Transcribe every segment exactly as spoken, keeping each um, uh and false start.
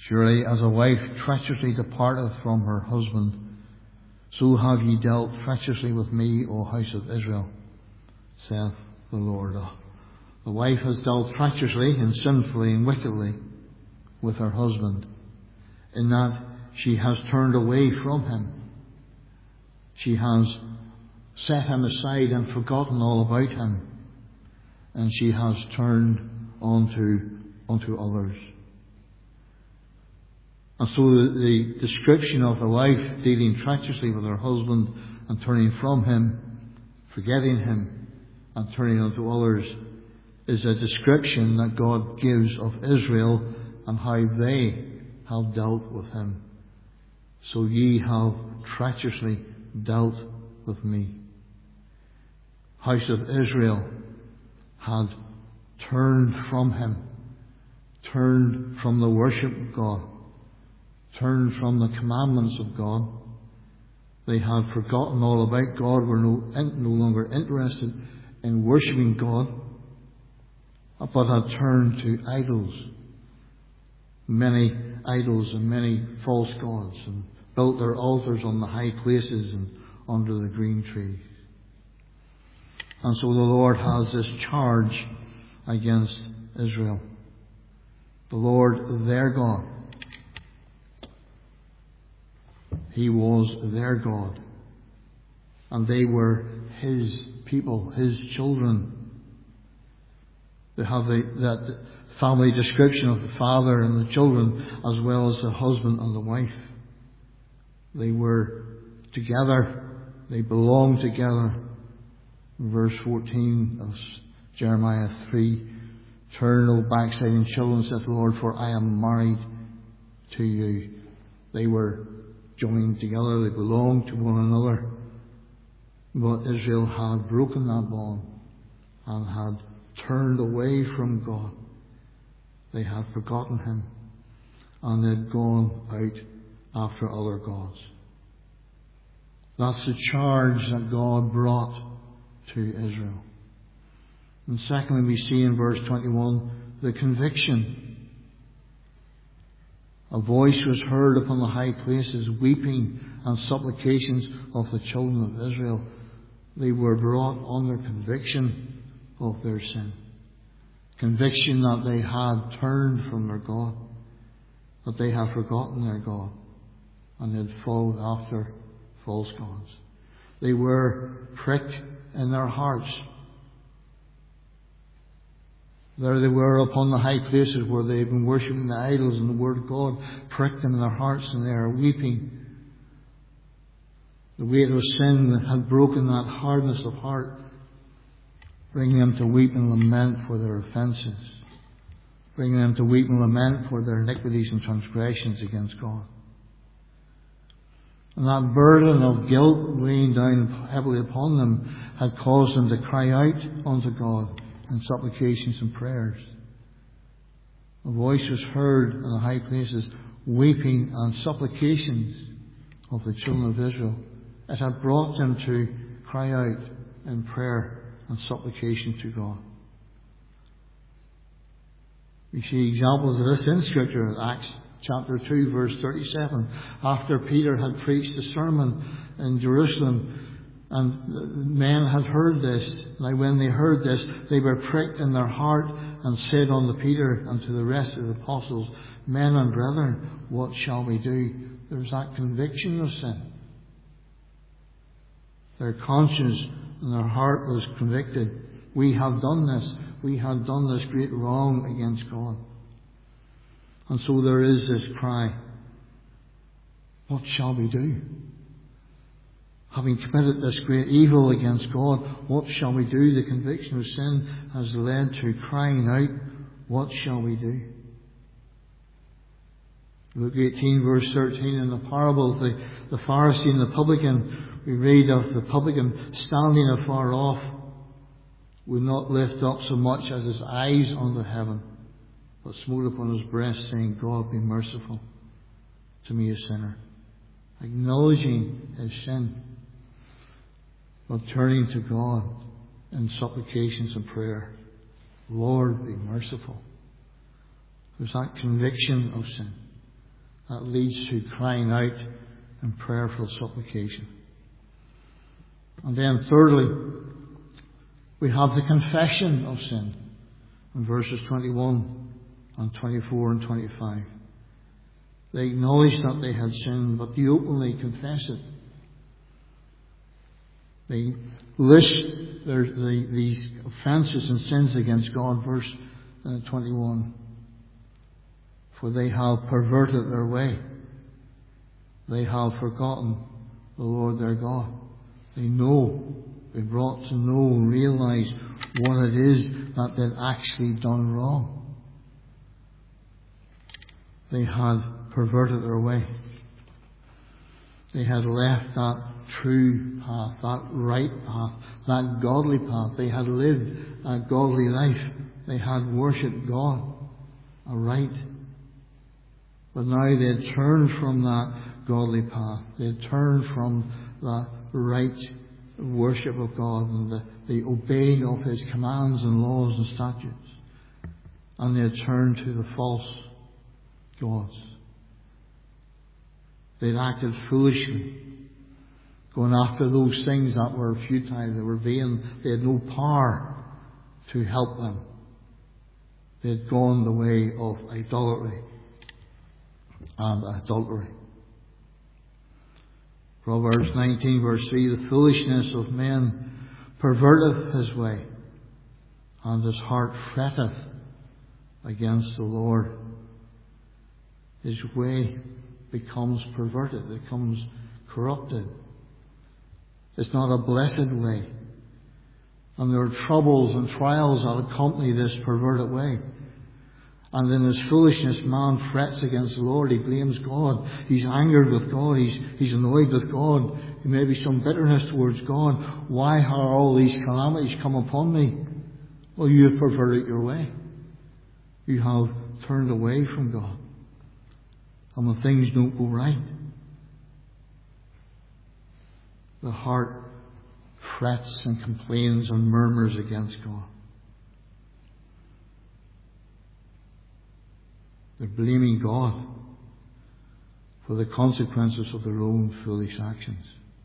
Surely as a wife treacherously departeth from her husband, so have ye dealt treacherously with me, O house of Israel, saith the Lord. The wife has dealt treacherously and sinfully and wickedly with her husband, in that she has turned away from him. She has set him aside and forgotten all about him, and she has turned unto, unto others. And so the, the description of the wife dealing treacherously with her husband and turning from him, forgetting him, and turning unto others, is a description that God gives of Israel and how they have dealt with him. So ye have treacherously dealt with me. House of Israel had turned from him, turned from the worship of God, turned from the commandments of God. They had forgotten all about God, were no, no longer interested in worshipping God, but had turned to idols, many idols and many false gods, and built their altars on the high places and under the green trees. And so the Lord has this charge against Israel. The Lord, their God, He was their God, and they were His people, His children. They have the, that family description of the father and the children, as well as the husband and the wife. They were together. They belonged together. In verse fourteen of Jeremiah three, turn, O backsliding children, saith the Lord, for I am married to you. They were joined together. They belonged to one another. But Israel had broken that bond and had turned away from God. They had forgotten Him, and they had gone out after other gods. That's the charge that God brought to Israel. And secondly, we see in verse twenty-one the conviction. A voice was heard upon the high places, weeping and supplications of the children of Israel. They were brought under conviction of their sin. Conviction that they had turned from their God, that they had forgotten their God, and had followed after false gods. They were pricked in their hearts. There they were upon the high places where they had been worshipping the idols, and the Word of God pricked them in their hearts, and they are weeping. The weight of sin had broken that hardness of heart, bringing them to weep and lament for their offences, bringing them to weep and lament for their iniquities and transgressions against God. And that burden of guilt weighing down heavily upon them had caused them to cry out unto God in supplications and prayers. A voice was heard in the high places, weeping and supplications of the children of Israel. It had brought them to cry out in prayer and supplication to God. We see examples of this in Scripture in Acts chapter two, verse thirty-seven. After Peter had preached a sermon in Jerusalem, and men had heard this. Now when they heard this, they were pricked in their heart, and said unto Peter and to the rest of the apostles, Men and brethren, what shall we do? There was that conviction of sin. Their conscience and their heart was convicted. We have done this. We have done this great wrong against God. And so there is this cry, what shall we do? Having committed this great evil against God, what shall we do? The conviction of sin has led to crying out, what shall we do? Luke eighteen, verse thirteen, in the parable of the, the Pharisee and the publican, we read of the publican standing afar off, would not lift up so much as his eyes unto heaven, but smote upon his breast, saying, God, be merciful to me, a sinner. Acknowledging his sin, but turning to God in supplications and prayer. Lord, be merciful. There's that conviction of sin. that leads to crying out in prayerful supplication. And then thirdly, we have the confession of sin in verses twenty-one and twenty-four and twenty-five. They acknowledge that they had sinned, but they openly confess it. They list their, the, these offences and sins against God. Verse uh, twenty-one. For they have perverted their way. They have forgotten the Lord their God. They know, they brought to know and realize what it is that they'd actually done wrong. They had perverted their way. They had left that true path, that right path, that godly path. They had lived a godly life. They had worshipped God aright. But now they had turned from that godly path. They had turned from that right worship of God and the, the obeying of His commands and laws and statutes. And they had turned to the false gods. They'd acted foolishly, going after those things that were futile, they were vain. They had no power to help them. They had gone the way of idolatry and adultery. Proverbs nineteen verse three, the foolishness of men perverteth his way, and his heart fretteth against the Lord. His way becomes perverted, it becomes corrupted. It's not a blessed way. And there are troubles and trials that accompany this perverted way. And in his foolishness, man frets against the Lord. He blames God. He's angered with God. He's, he's annoyed with God. There may be some bitterness towards God. Why are all these calamities come upon me? Well, you have perverted your way. You have turned away from God. And when things don't go right, the heart frets and complains and murmurs against God. They're blaming God for the consequences of their own foolish actions.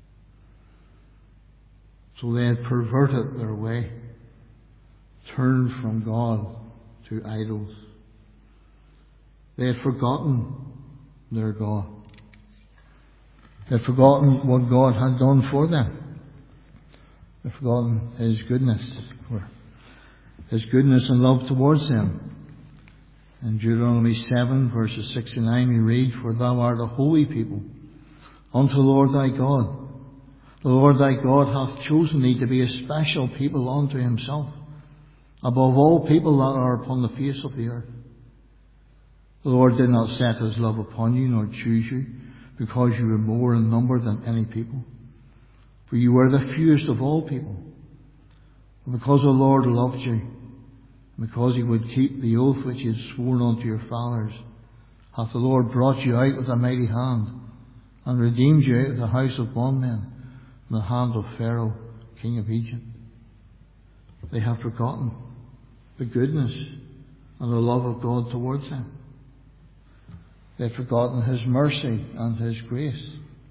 So they had perverted their way, turned from God to idols. They had forgotten their God. They had forgotten what God had done for them. They had forgotten His goodness, or His goodness and love towards them. In Deuteronomy seven, verses six to nine, we read, For thou art a holy people unto the Lord thy God. The Lord thy God hath chosen thee to be a special people unto Himself, above all people that are upon the face of the earth. The Lord did not set His love upon you, nor choose you, because you were more in number than any people. For you were the fewest of all people. And because the Lord loved you, because He would keep the oath which He had sworn unto your fathers, hath the Lord brought you out with a mighty hand, and redeemed you out of the house of bondmen, from the hand of Pharaoh, king of Egypt. They have forgotten the goodness and the love of God towards them. They have forgotten His mercy and His grace.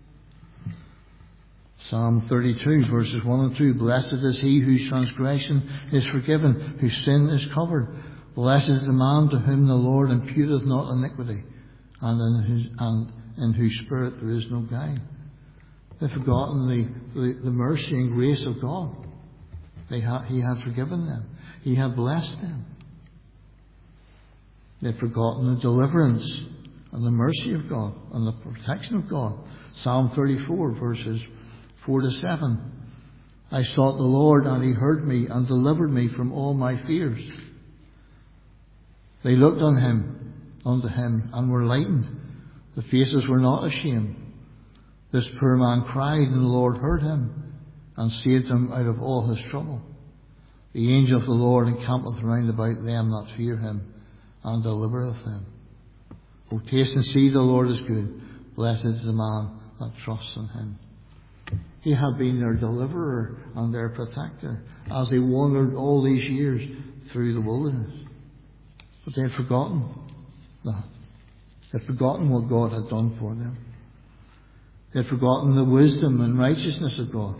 Psalm thirty-two, verses one and two. Blessed is he whose transgression is forgiven, whose sin is covered. Blessed is the man to whom the Lord imputeth not iniquity, and in whose, and in whose spirit there is no guile. They've forgotten the, the, the mercy and grace of God. They ha, he had forgiven them. He had blessed them. They've forgotten the deliverance and the mercy of God and the protection of God. Psalm thirty-four, verses four to seven. I sought the Lord, and He heard me and delivered me from all my fears. They looked on Him, unto Him, and were lightened. The faces were not ashamed. This poor man cried, and the Lord heard him, and saved him out of all his trouble. The angel of the Lord encampeth round about them that fear Him, and delivereth them. O taste and see the Lord is good. Blessed is the man that trusts in Him. He had been their deliverer and their protector as they wandered all these years through the wilderness. But they had forgotten that. They had forgotten what God had done for them. They had forgotten the wisdom and righteousness of God.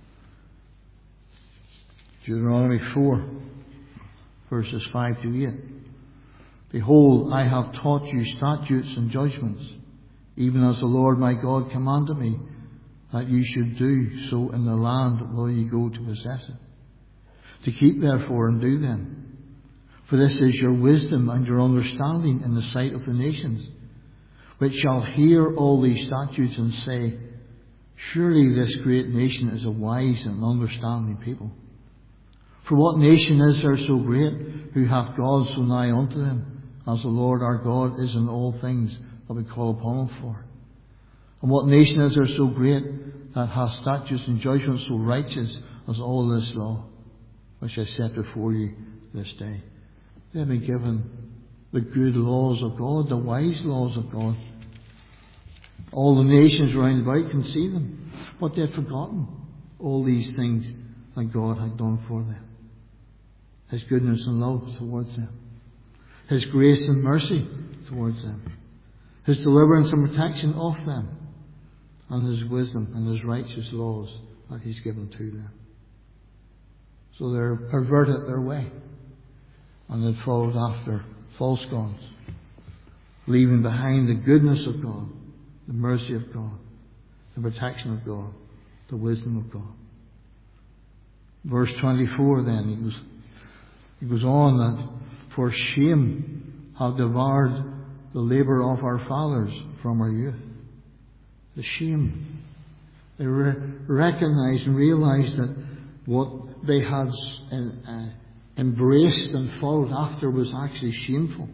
Deuteronomy four, verses five to eight. Behold, I have taught you statutes and judgments, even as the Lord my God commanded me, that you should do so in the land where you go to possess it. To keep therefore and do them. For this is your wisdom and your understanding in the sight of the nations, which shall hear all these statutes and say, surely this great nation is a wise and understanding people. For what nation is there so great, who hath God so nigh unto them, as the Lord our God is in all things that we call upon him for? And what nation is there so great, that hath statutes and judgments so righteous as all this law, which I set before you this day? They have been given the good laws of God, the wise laws of God. All the nations round about can see them, but they had forgotten all these things that God had done for them. His goodness and love towards them. His grace and mercy towards them. His deliverance and protection of them. And His wisdom and His righteous laws that He's given to them. So they're perverted their way. And they've followed after false gods. Leaving behind the goodness of God, the mercy of God, the protection of God, the wisdom of God. Verse twenty-four then, he goes, he goes on that, for shame hath devoured the labour of our fathers from our youth. The shame. They re- recognized and realized that what they had uh, embraced and followed after was actually shameful.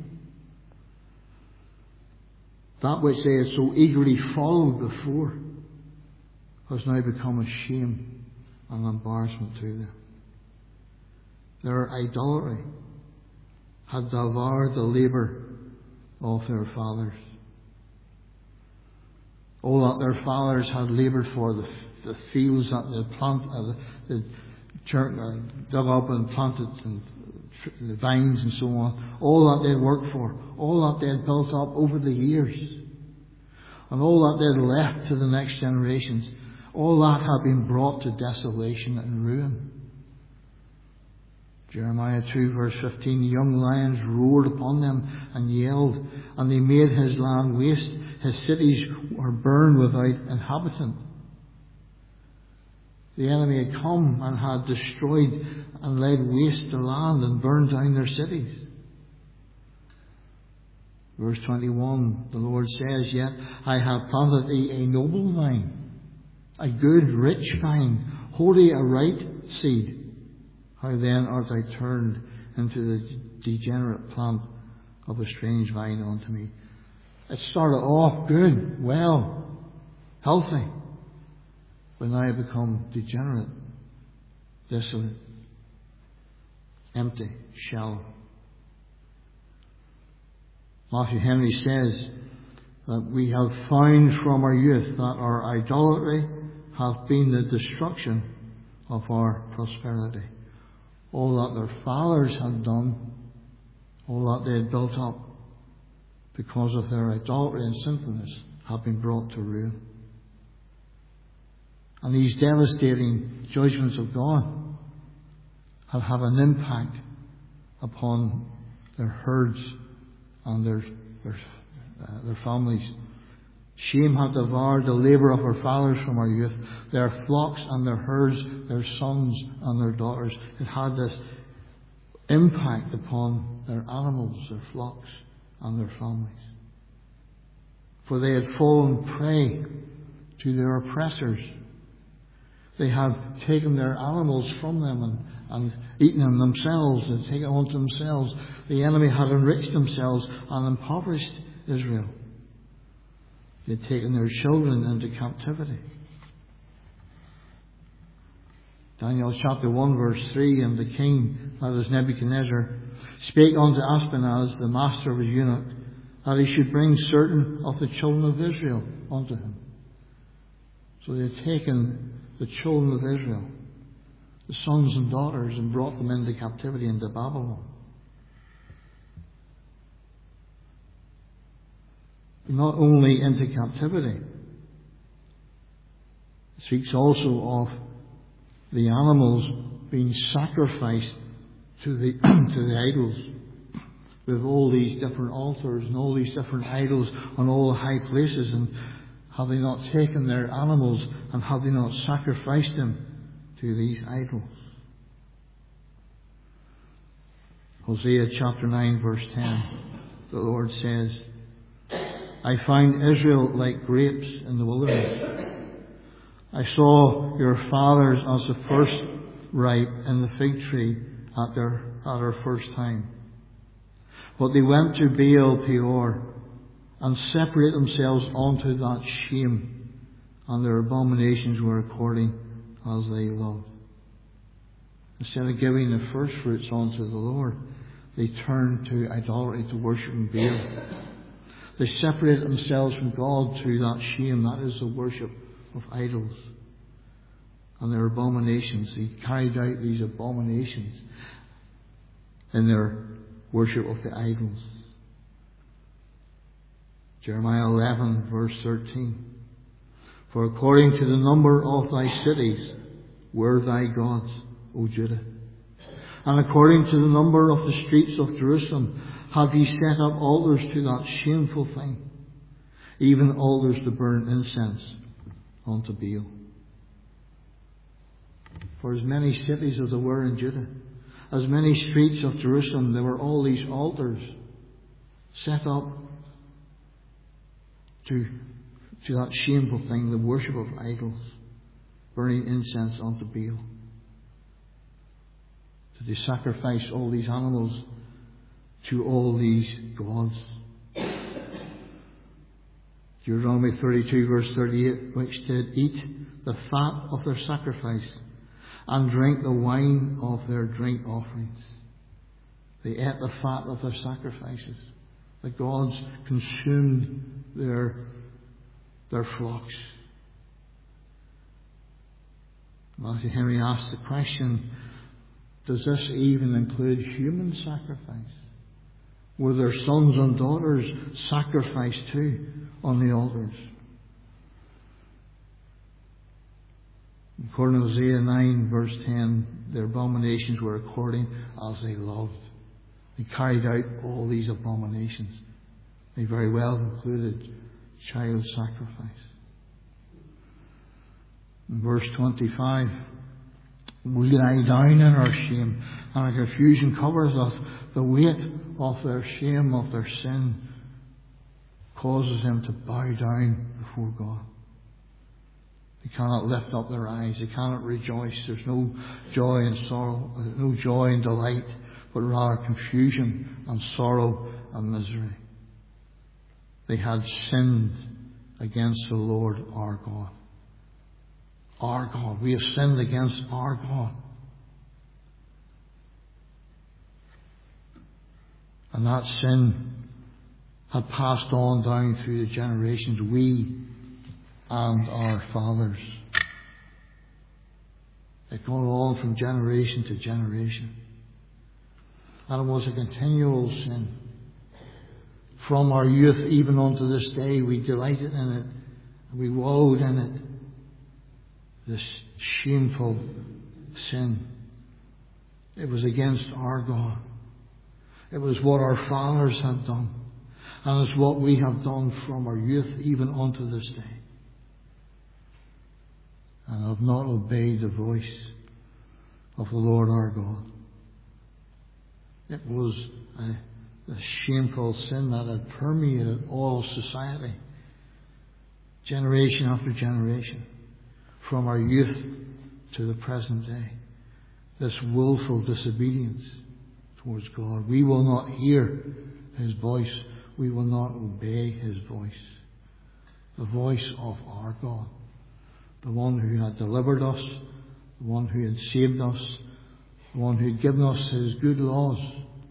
That which they had so eagerly followed before has now become a shame and embarrassment to them. Their idolatry had devoured the labour of their fathers. All that their fathers had laboured for, the, the fields that they had planted, uh, the, the, dug up and planted, and the vines and so on, all that they had worked for, all that they had built up over the years, and all that they had left to the next generations, all that had been brought to desolation and ruin. Jeremiah two verse fifteen, the young lions roared upon them and yelled, and they made his land waste. His cities were burned without inhabitant. The enemy had come and had destroyed and laid waste their land and burned down their cities. Verse twenty-one, the Lord says, yet I have planted thee a noble vine, a good rich vine, wholly a right seed. How then art thou turned into the degenerate plant of a strange vine unto me? It started off good, well, healthy, but now it become degenerate, desolate, empty, shallow. Matthew Henry says that we have found from our youth that our idolatry hath been the destruction of our prosperity. All that their fathers had done, all that they had built up, because of their idolatry and sinfulness, have been brought to ruin. And these devastating judgments of God have had an impact upon their herds and their their, uh, their families. Shame hath devoured the labour of our fathers from our youth, their flocks and their herds, their sons and their daughters. It had this impact upon their animals, their flocks and their families. For they had fallen prey to their oppressors. They had taken their animals from them and, and eaten them themselves and taken it onto themselves. The enemy had enriched themselves and impoverished Israel. They had taken their children into captivity. Daniel chapter one verse three, and the king, that is Nebuchadnezzar, spake unto Ashpenaz, the master of his eunuch, that he should bring certain of the children of Israel unto him. So they had taken the children of Israel, the sons and daughters, and brought them into captivity into Babylon. not only into captivity. It speaks also of the animals being sacrificed to the to the idols. With all these different altars and all these different idols on all the high places, and have they not taken their animals and have they not sacrificed them to these idols? Hosea chapter nine verse ten, the Lord says, I find Israel like grapes in the wilderness. I saw your fathers as the first ripe in the fig tree at their at our first time. But they went to Baal Peor and separated themselves unto that shame, and their abominations were according as they loved. Instead of giving the first fruits unto the Lord, they turned to idolatry, to worshiping Baal. They separated themselves from God to that shame, that is the worship of idols. And their abominations, they carried out these abominations in their worship of the idols. Jeremiah eleven verse thirteen. For according to the number of thy cities were thy gods, O Judah. And according to the number of the streets of Jerusalem have ye set up altars to that shameful thing, even altars to burn incense unto Baal. For as many cities as there were in Judah, as many streets of Jerusalem, there were all these altars set up to, to that shameful thing, the worship of idols, burning incense unto Baal. So they sacrifice all these animals to all these gods. Deuteronomy thirty-two verse thirty-eight, which did eat the fat of their sacrifice and drink the wine of their drink offerings. They ate the fat of their sacrifices. The gods consumed their, their flocks. Matthew Henry asked the question, does this even include human sacrifice? Were their sons and daughters sacrificed too on the altars? According to Hosea nine verse ten, their abominations were according as they loved. They carried out all these abominations. They very well included child sacrifice. In verse twenty-five, we lie down in our shame, and our confusion covers us. The weight of their shame, of their sin, causes them to bow down before God. They cannot lift up their eyes. They cannot rejoice. There's no joy and sorrow, no joy and delight, but rather confusion and sorrow and misery. They had sinned against the Lord our God. Our God. We have sinned against our God. And that sin had passed on down through the generations. We and our fathers. It gone on from generation to generation. And it was a continual sin. From our youth even unto this day, we delighted in it. And we wallowed in it. This shameful sin. It was against our God. It was what our fathers had done. And it's what we have done from our youth even unto this day. And have not obeyed the voice of the Lord our God. It was a, a shameful sin that had permeated all society, generation after generation, from our youth to the present day. This willful disobedience towards God. We will not hear His voice. We will not obey His voice. The voice of our God. The one who had delivered us, the one who had saved us, the one who had given us His good laws.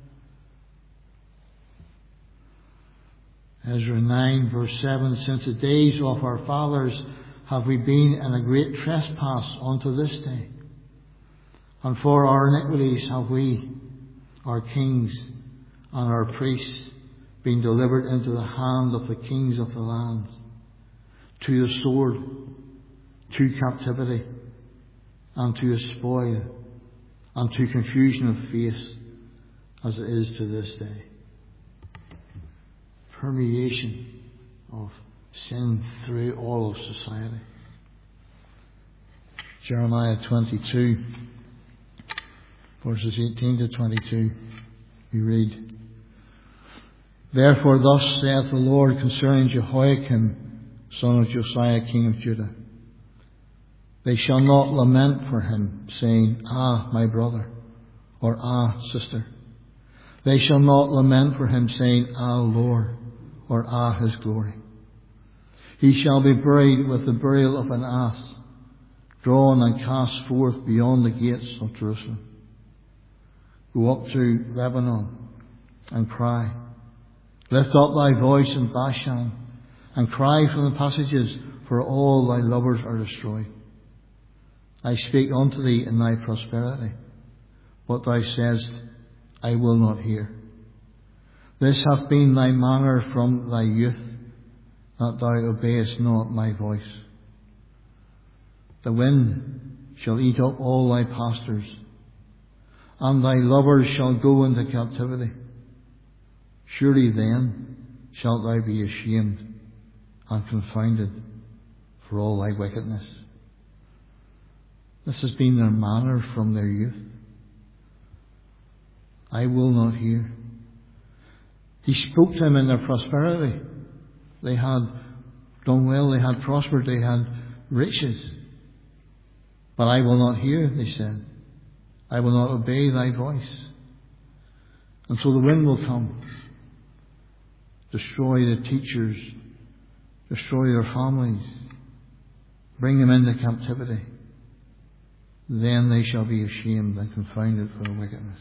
Ezra nine verse seven, since the days of our fathers have we been in a great trespass unto this day. And for our iniquities have we, our kings and our priests, been delivered into the hand of the kings of the lands, to the sword, to captivity, and to a spoil, and to confusion of face, as it is to this day. Permeation of sin through all of society. Jeremiah twenty-two, verses eighteen to twenty-two, we read, Therefore thus saith the Lord concerning Jehoiakim, son of Josiah, king of Judah, They shall not lament for him, saying, Ah, my brother, or Ah, sister. They shall not lament for him, saying, Ah, Lord, or Ah, his glory. He shall be buried with the burial of an ass, drawn and cast forth beyond the gates of Jerusalem. Go up to Lebanon and cry. Lift up thy voice in Bashan, and cry from the passages, for all thy lovers are destroyed. I speak unto thee in thy prosperity, but thou sayest, I will not hear. This hath been thy manner from thy youth, that thou obeyest not my voice. The wind shall eat up all thy pastors, and thy lovers shall go into captivity. Surely then shalt thou be ashamed and confounded for all thy wickedness. This has been their manner from their youth. I will not hear. He spoke to them in their prosperity. They had done well, they had prospered, they had riches. But I will not hear, they said. I will not obey thy voice. And so the wind will come, destroy the teachers, destroy their families, bring them into captivity. Then they shall be ashamed and confounded for their wickedness.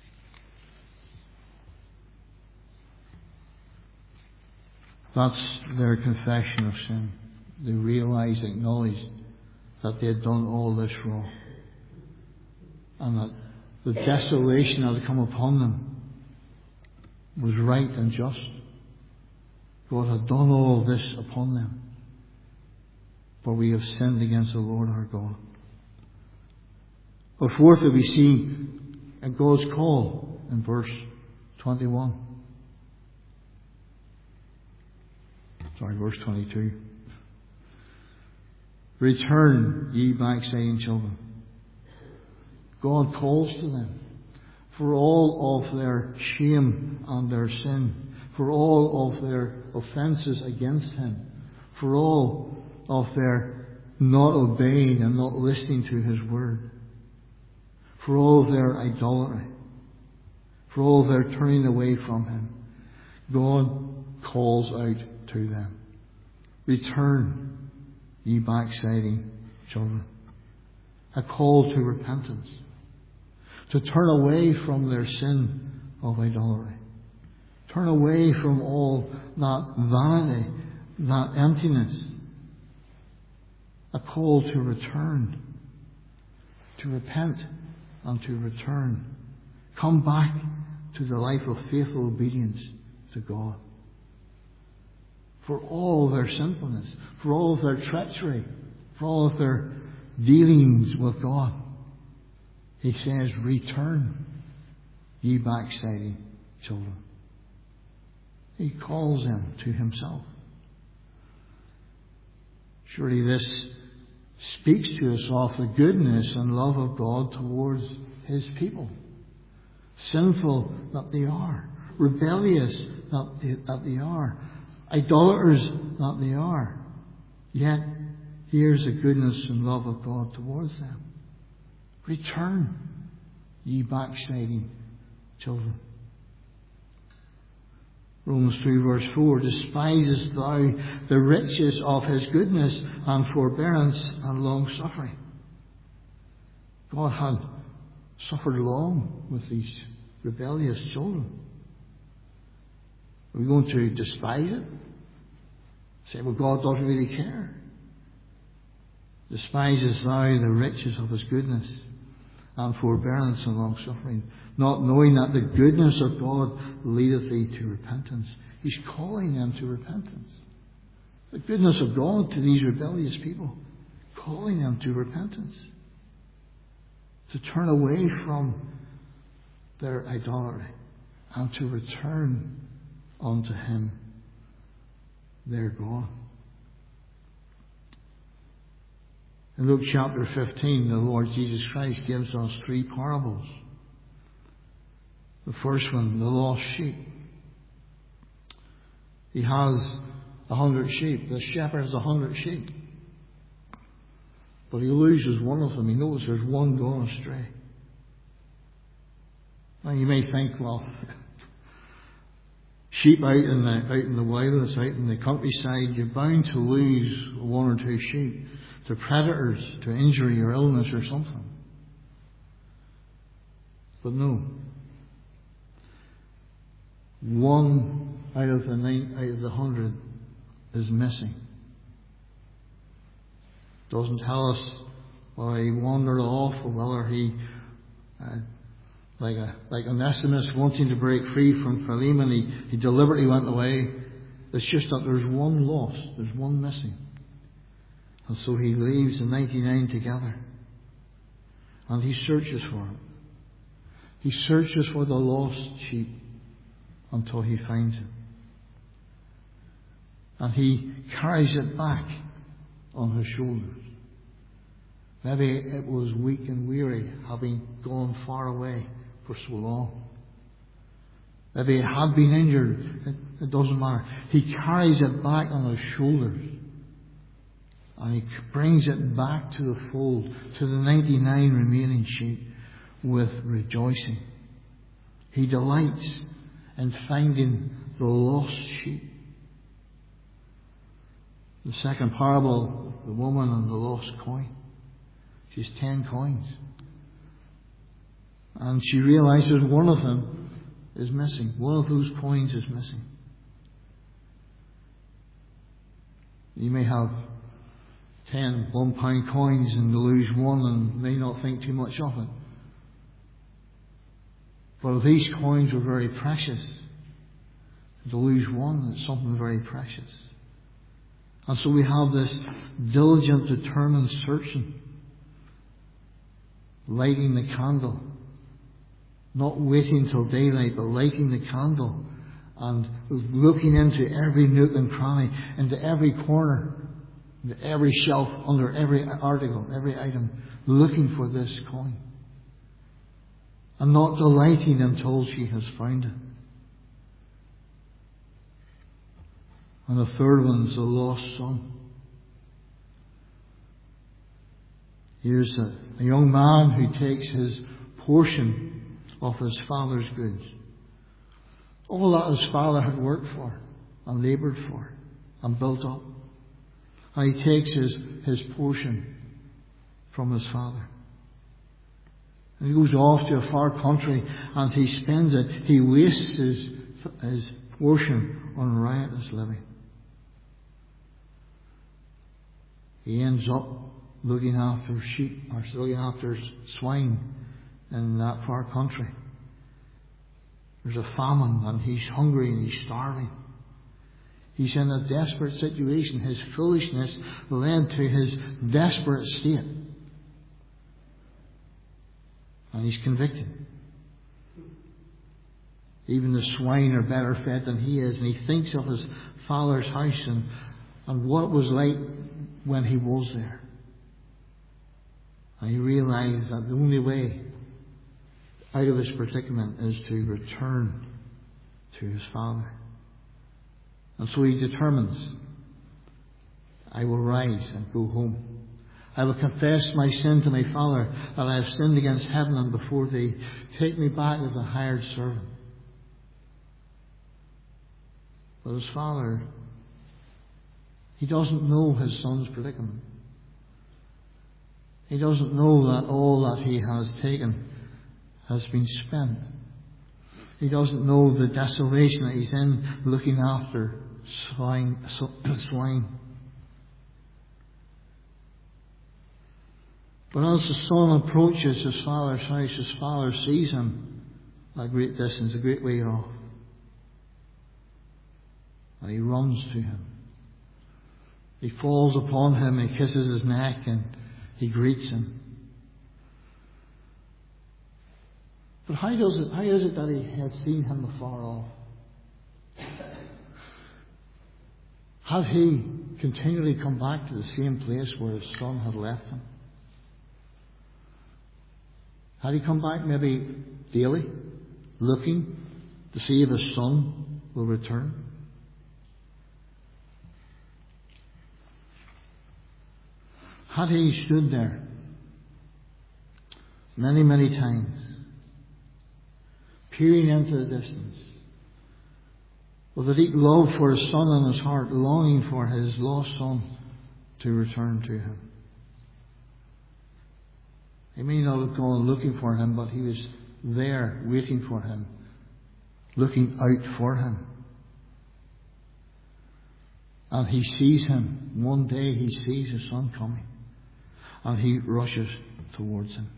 That's their confession of sin. They realized, acknowledged that they had done all this wrong, and that the desolation that had come upon them was right and just. God had done all this upon them, for we have sinned against the Lord our God. But fourthly, we see God's call in verse twenty-one. Sorry, verse twenty-two. Return, ye backsliding children. God calls to them for all of their shame and their sin, for all of their offences against Him, for all of their not obeying and not listening to His word, for all of their idolatry, for all of their turning away from Him. God calls out to them. Return, ye backsliding children. A call to repentance, to turn away from their sin of idolatry. Turn away from all that vanity, that emptiness. A call to return, to repent and to return. Come back to the life of faithful obedience to God. For all their sinfulness, for all of their treachery, for all of their dealings with God, He says, return, ye backsliding children. He calls them to Himself. Surely this speaks to us of the goodness and love of God towards His people. Sinful that they are, rebellious that they, that they are, idolaters that they are. Yet, here's the goodness and love of God towards them. Return, ye backsliding children. Romans two verse four, despisest thou the riches of His goodness and forbearance and long suffering? God had suffered long with these rebellious children. Are we going to despise it? Say, well, God doesn't really care. Despisest thou the riches of His goodness and forbearance and long suffering, not knowing that the goodness of God leadeth thee to repentance. He's calling them to repentance. The goodness of God to these rebellious people, calling them to repentance, to turn away from their idolatry and to return unto Him, their God. In Luke chapter fifteen, the Lord Jesus Christ gives us three parables. The first one, the lost sheep. He has a hundred sheep. The shepherd has a hundred sheep. But he loses one of them. He knows there's one gone astray. Now you may think, well, sheep out in the out in the wilderness, out in the countryside, you're bound to lose one or two sheep to predators, to injury or illness or something. But no. One out of the nine, out of the hundred is missing. Doesn't tell us whether he wandered off or whether he, uh, like a like Onesimus wanting to break free from Philemon, he, he deliberately went away. It's just that there's one lost, there's one missing. And so he leaves the ninety-nine together. And he searches for it. He searches for the lost sheep until he finds it. And he carries it back on his shoulders. Maybe it was weak and weary, having gone far away for so long. Maybe it had been injured. It, it doesn't matter. He carries it back on his shoulders. And he brings it back to the fold, to the ninety-nine remaining sheep, with rejoicing. He delights in finding the lost sheep. The second parable, the woman and the lost coin. She has ten coins. And she realizes one of them is missing. One of those coins is missing. You may have ten one pound coins and to lose one and may not think too much of it. But if these coins were very precious, to lose one is something very precious. And so we have this diligent, determined searching, lighting the candle, not waiting till daylight, but lighting the candle and looking into every nook and cranny, into every corner, into every shelf, under every article, every item, looking for this coin. And not delighting until she has found it. And the third one is the lost son. Here's a, a young man who takes his portion of his father's goods. All that his father had worked for and laboured for and built up. And he takes his, his portion from his father. And he goes off to a far country and he spends it. He wastes his, his portion on riotous living. He ends up looking after sheep or looking after swine in that far country. There's a famine and he's hungry and he's starving. He's in a desperate situation. His foolishness led to his desperate state. And he's convicted. Even the swine are better fed than he is. And he thinks of his father's house and, and what it was like when he was there. And he realized that the only way out of his predicament is to return to his father. And so he determines, I will rise and go home. I will confess my sin to my father, that I have sinned against heaven and before thee. Take me back as a hired servant. But his father, he doesn't know his son's predicament. He doesn't know that all that he has taken has been spent. He doesn't know the desolation that he's in looking after swine. swine. But as the son approaches his father's house, his father sees him at a great distance, a great way off. And he runs to him. He falls upon him, he kisses his neck, and he greets him. But how does it, how is it that he had seen him afar off? Had he continually come back to the same place where his son had left him? Had he come back maybe daily, looking to see if his son will return? Had he stood there many, many times, peering into the distance, with a deep love for his son in his heart, longing for his lost son to return to him? He may not have gone looking for him, but he was there waiting for him, looking out for him. And he sees him. One day he sees his son coming, and he rushes towards him.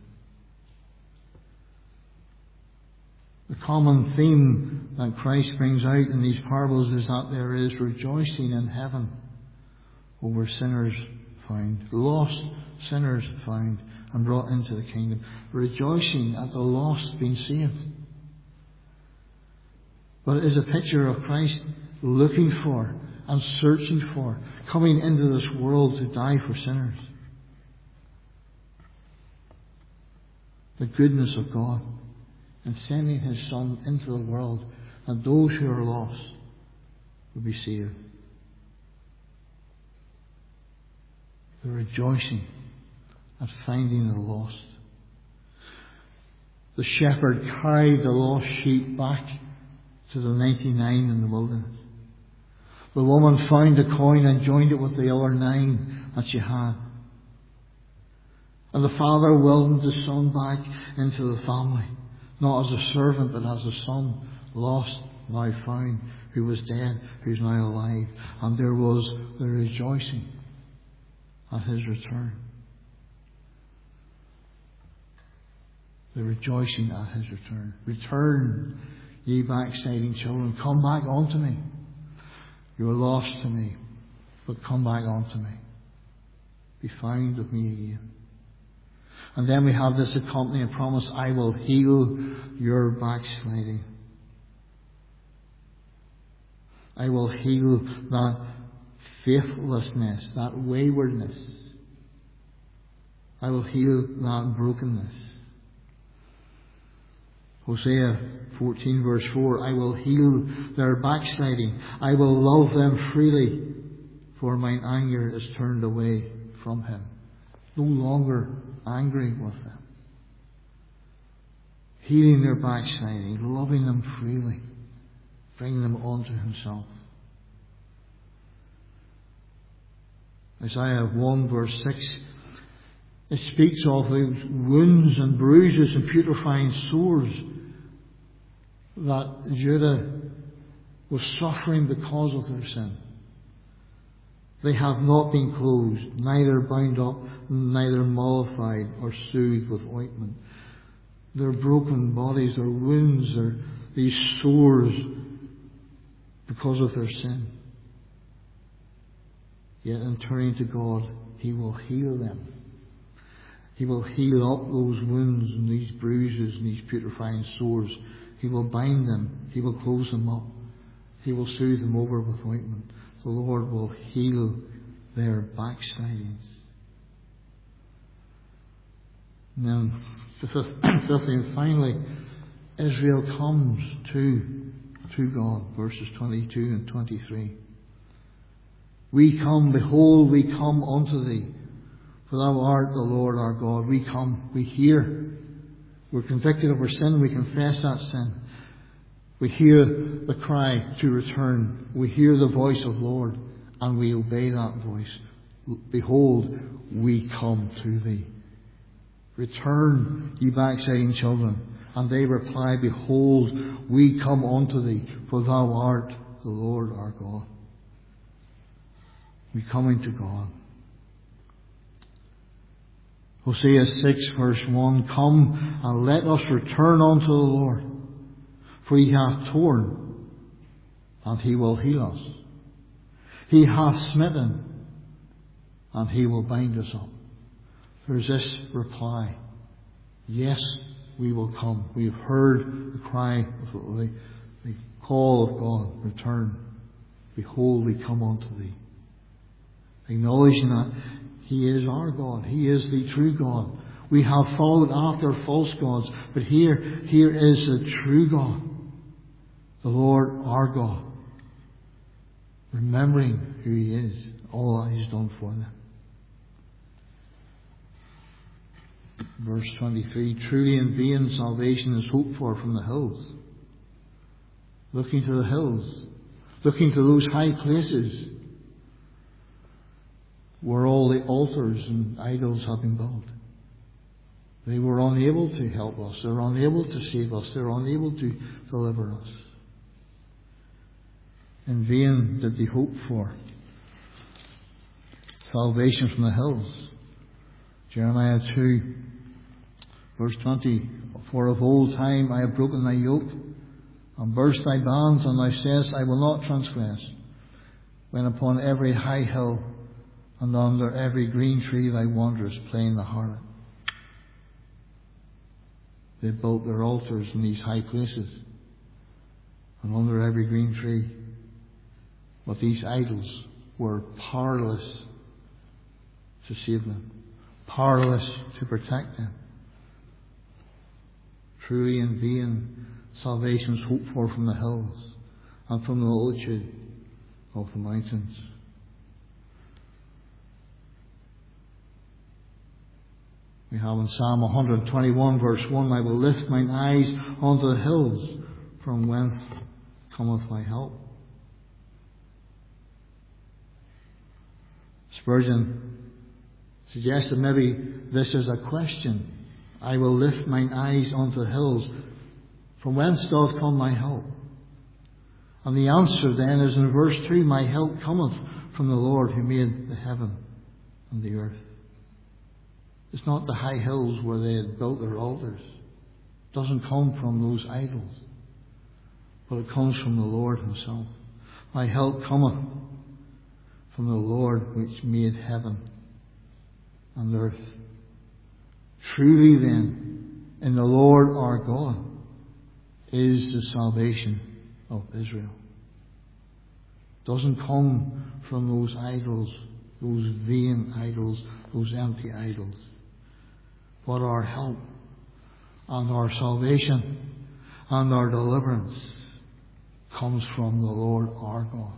The common theme that Christ brings out in these parables is that there is rejoicing in heaven over sinners found, lost sinners found and brought into the kingdom. Rejoicing at the lost being saved. But it is a picture of Christ looking for and searching for, coming into this world to die for sinners. The goodness of God and sending his Son into the world, and those who are lost will be saved. The rejoicing at finding the lost. The shepherd carried the lost sheep back to the ninety-nine in the wilderness. The woman found a coin and joined it with the other nine that she had. And the father welcomed the son back into the family, not as a servant, but as a son, lost, now found, who was dead, who's now alive. And there was the rejoicing at his return. The rejoicing at his return. Return, ye backsliding children, come back unto me. You are lost to me, but come back unto me. Be found of me again. And then we have this accompanying promise, I will heal your backsliding. I will heal that faithlessness, that waywardness. I will heal that brokenness. Hosea fourteen verse four, I will heal their backsliding. I will love them freely, for mine anger is turned away from him. No longer angry with them. Healing their backsliding, loving them freely, bringing them onto himself. Isaiah one verse six, it speaks of those wounds and bruises and putrefying sores that Judah was suffering because of their sin. They have not been closed, neither bound up, neither mollified or soothed with ointment. Their broken bodies, their wounds, their, these sores because of their sin. Yet in turning to God, he will heal them. He will heal up those wounds and these bruises and these putrefying sores. He will bind them. He will close them up. He will soothe them over with ointment. The Lord will heal their backslidings. Now, fifthly and finally, Israel comes to, to God, verses twenty-two and twenty-three. We come, behold, we come unto thee, for thou art the Lord our God. We come, we hear. We're convicted of our sin, we confess that sin. We hear the cry to return. We hear the voice of the Lord, and we obey that voice. Behold, we come to thee. Return, ye backsliding children. And they reply, behold, we come unto thee, for thou art the Lord our God. We coming to God. Hosea six verse one, come and let us return unto the Lord, for he hath torn and he will heal us. He hath smitten and he will bind us up. There's this reply. Yes, we will come. We have heard the cry of the, the call of God. Return. Behold, we come unto thee. Acknowledging that he is our God. He is the true God. We have followed after false gods, but here, here is the true God, the Lord our God. Remembering who he is, all that he's done for them. Verse twenty-three, truly in vain salvation is hoped for from the hills. Looking to the hills, looking to those high places where all the altars and idols have been built. They were unable to help us. They were unable to save us. They were unable to deliver us. In vain did they hope for salvation from the hills. Jeremiah two, verse twenty, for of old time I have broken thy yoke and burst thy bands, and thou sayest, I will not transgress. When upon every high hill and under every green tree thou wanderest, playing the harlot. They built their altars in these high places and under every green tree. But these idols were powerless to save them, powerless to protect them. Truly in vain salvation is hoped for from the hills and from the altitude of the mountains. We have in Psalm one twenty-one verse one, I will lift mine eyes unto the hills, from whence cometh my help. Spurgeon suggests that maybe this is a question. I will lift mine eyes unto the hills, from whence doth come my help? And the answer then is in verse two, my help cometh from the Lord who made the heaven and the earth. It's not the high hills where they had built their altars. It doesn't come from those idols. But it comes from the Lord himself. My help cometh from the Lord which made heaven and earth. Truly then, in the Lord our God is the salvation of Israel. It doesn't come from those idols, those vain idols, those empty idols. But our help and our salvation and our deliverance comes from the Lord our God.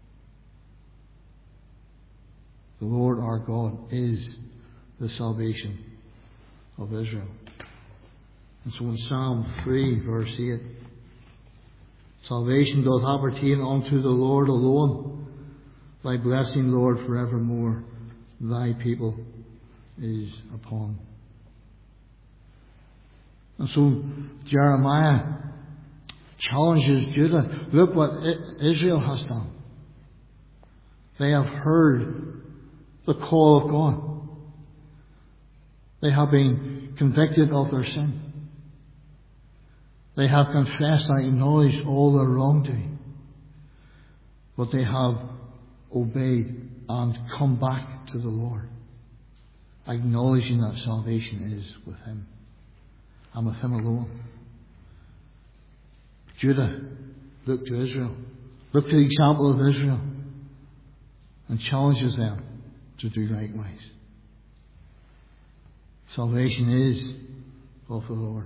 The Lord our God is the salvation of Israel. And so in Psalm three verse eight, salvation doth appertain unto the Lord alone. Thy blessing, Lord, forevermore, thy people is upon. And so Jeremiah challenges Judah. Look what Israel has done. They have heard the call of God. They have been convicted of their sin. They have confessed and acknowledged all their wrongdoing. But they have obeyed and come back to the Lord, acknowledging that salvation is with him and with him alone. Judah looked to Israel, looked to the example of Israel, and challenges them to do likewise. Salvation is of the Lord.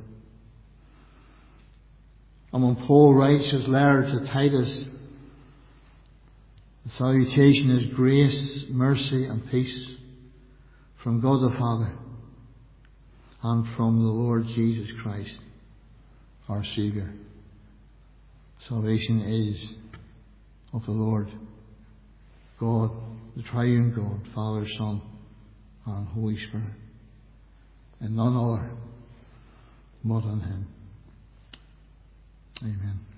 And when Paul writes his letter to Titus, the salutation is grace, mercy and peace from God the Father and from the Lord Jesus Christ, our Saviour. Salvation is of the Lord God, the triune God, Father, Son and Holy Spirit, and none other but in him. Amen.